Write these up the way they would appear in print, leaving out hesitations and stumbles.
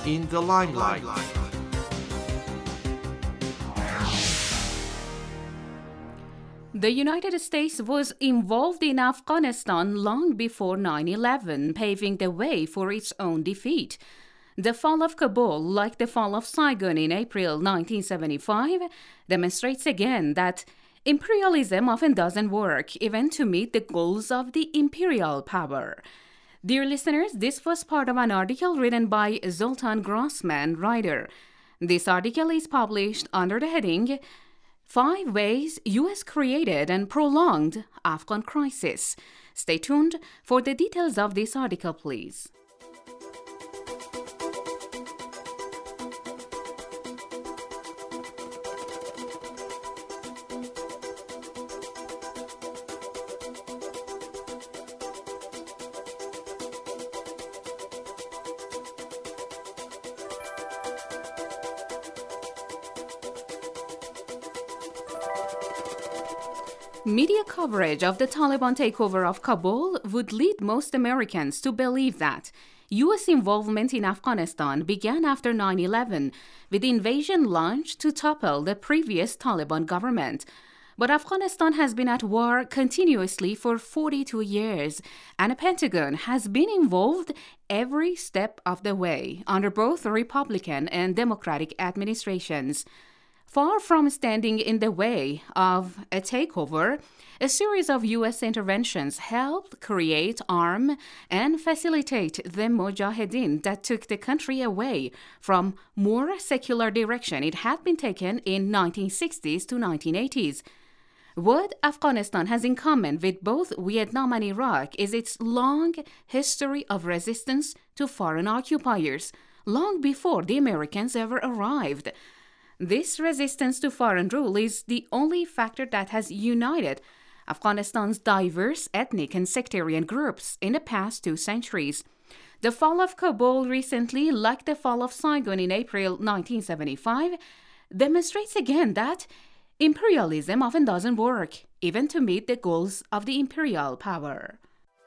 in the limelight. The United States was involved in Afghanistan long before 9/11, paving the way for its own defeat. The fall of Kabul, like the fall of Saigon in April 1975, demonstrates again that imperialism often doesn't work, even to meet the goals of the imperial power. Dear listeners, this was part of an article written by Zoltan Grossman, writer. This article is published under the heading 5 Ways U.S. Created and Prolonged Afghan Crisis. Stay tuned for the details of this article, please. Media coverage of the Taliban takeover of Kabul would lead most Americans to believe that U.S. involvement in Afghanistan began after 9/11, with the invasion launched to topple the previous Taliban government. But Afghanistan has been at war continuously for 42 years, and the Pentagon has been involved every step of the way under both Republican and Democratic administrations. Far from standing in the way of a takeover, a series of U.S. interventions helped create, arm, and facilitate the Mujahideen that took the country away from more secular direction it had been taken in 1960s to 1980s. What Afghanistan has in common with both Vietnam and Iraq is its long history of resistance to foreign occupiers, long before the Americans ever arrived. This resistance to foreign rule is the only factor that has united Afghanistan's diverse ethnic and sectarian groups in the past 2 centuries. The fall of Kabul recently, like the fall of Saigon in April 1975, demonstrates again that imperialism often doesn't work, even to meet the goals of the imperial power.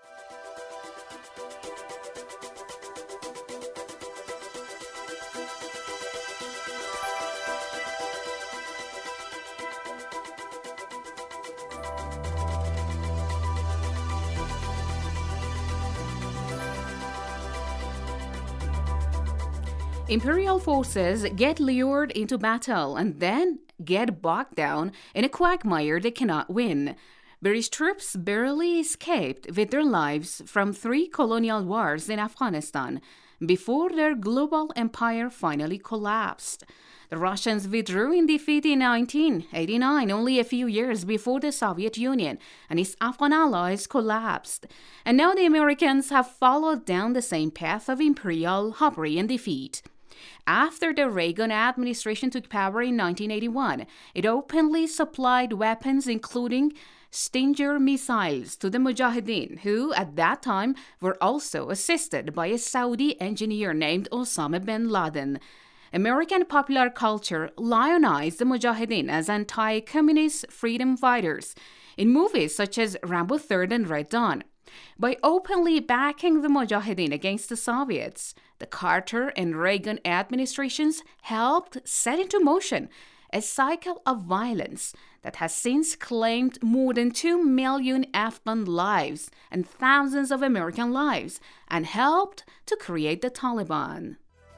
Imperial forces get lured into battle and then get bogged down in a quagmire they cannot win. British troops barely escaped with their lives from 3 colonial wars in Afghanistan before their global empire finally collapsed. The Russians withdrew in defeat in 1989, only a few years before the Soviet Union and its Afghan allies collapsed. And now the Americans have followed down the same path of imperial hubris and defeat. After the Reagan administration took power in 1981, it openly supplied weapons including Stinger missiles to the Mujahideen, who at that time were also assisted by a Saudi engineer named Osama bin Laden. American popular culture lionized the Mujahideen as anti-communist freedom fighters in movies such as Rambo 3rd and Red Dawn. By openly backing the Mujahideen against the Soviets, the Carter and Reagan administrations helped set into motion a cycle of violence that has since claimed more than 2 million Afghan lives and thousands of American lives, and helped to create the Taliban.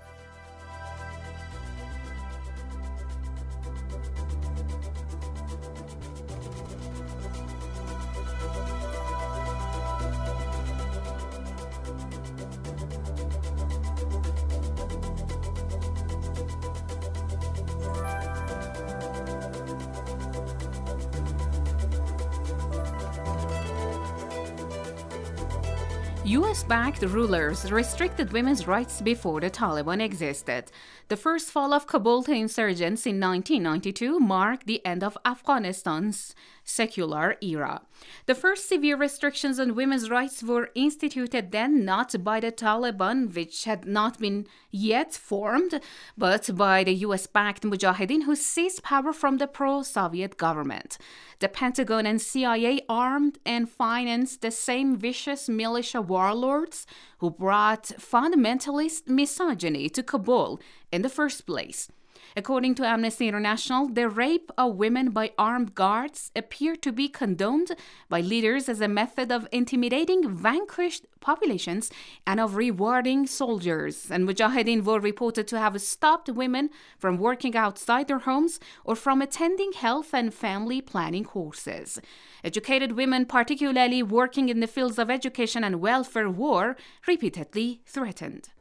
US-backed rulers restricted women's rights before the Taliban existed. The first fall of Kabul to insurgents in 1992 marked the end of Afghanistan's secular era. The first severe restrictions on women's rights were instituted then not by the Taliban, which had not been yet formed, but by the US-backed Mujahideen who seized power from the pro-Soviet government. The Pentagon and CIA armed and financed the same vicious militia warlords who brought fundamentalist misogyny to Kabul in the first place. According to Amnesty International, the rape of women by armed guards appeared to be condoned by leaders as a method of intimidating vanquished populations and of rewarding soldiers. And Mujahideen were reported to have stopped women from working outside their homes or from attending health and family planning courses. Educated women, particularly working in the fields of education and welfare, were repeatedly threatened.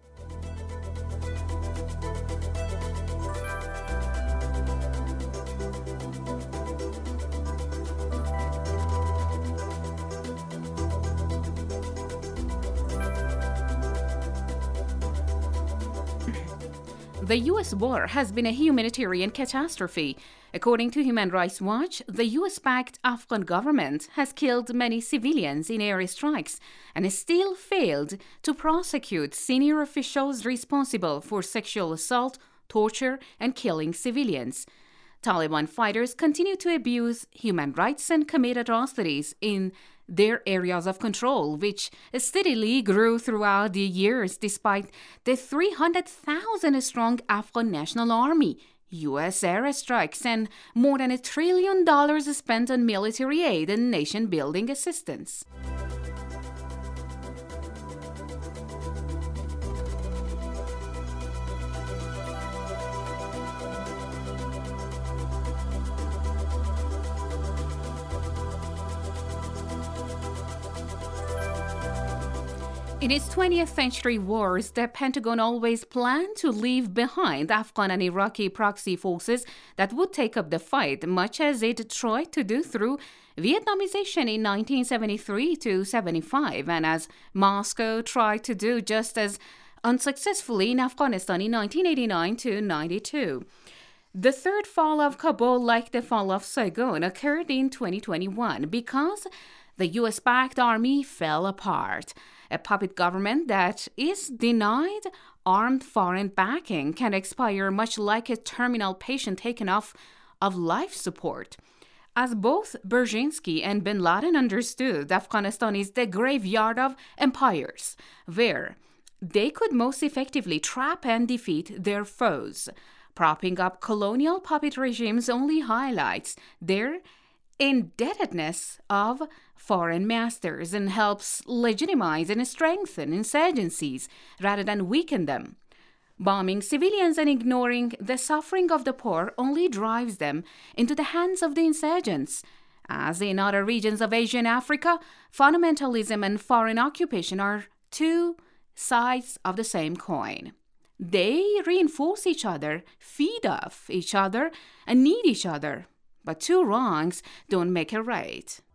The U.S. war has been a humanitarian catastrophe. According to Human Rights Watch, the U.S.-backed Afghan government has killed many civilians in air strikes and has still failed to prosecute senior officials responsible for sexual assault, torture, and killing civilians. Taliban fighters continue to abuse human rights and commit atrocities in their areas of control, which steadily grew throughout the years despite the 300,000-strong Afghan National Army, U.S. airstrikes, and more than $1 trillion spent on military aid and nation-building assistance. In its 20th century wars, the Pentagon always planned to leave behind Afghan and Iraqi proxy forces that would take up the fight, much as it tried to do through Vietnamization in 1973 to 75, and as Moscow tried to do just as unsuccessfully in Afghanistan in 1989 to 92. The third fall of Kabul, like the fall of Saigon, occurred in 2021 because the US-backed army fell apart. A puppet government that is denied armed foreign backing can expire much like a terminal patient taken off of life support. As both Brzezinski and bin Laden understood, Afghanistan is the graveyard of empires, where they could most effectively trap and defeat their foes. Propping up colonial puppet regimes only highlights their indebtedness of foreign masters and helps legitimize and strengthen insurgencies rather than weaken them. Bombing civilians and ignoring the suffering of the poor only drives them into the hands of the insurgents. As in other regions of Asia and Africa, fundamentalism and foreign occupation are two sides of the same coin. They reinforce each other, feed off each other, and need each other. But two wrongs don't make a right.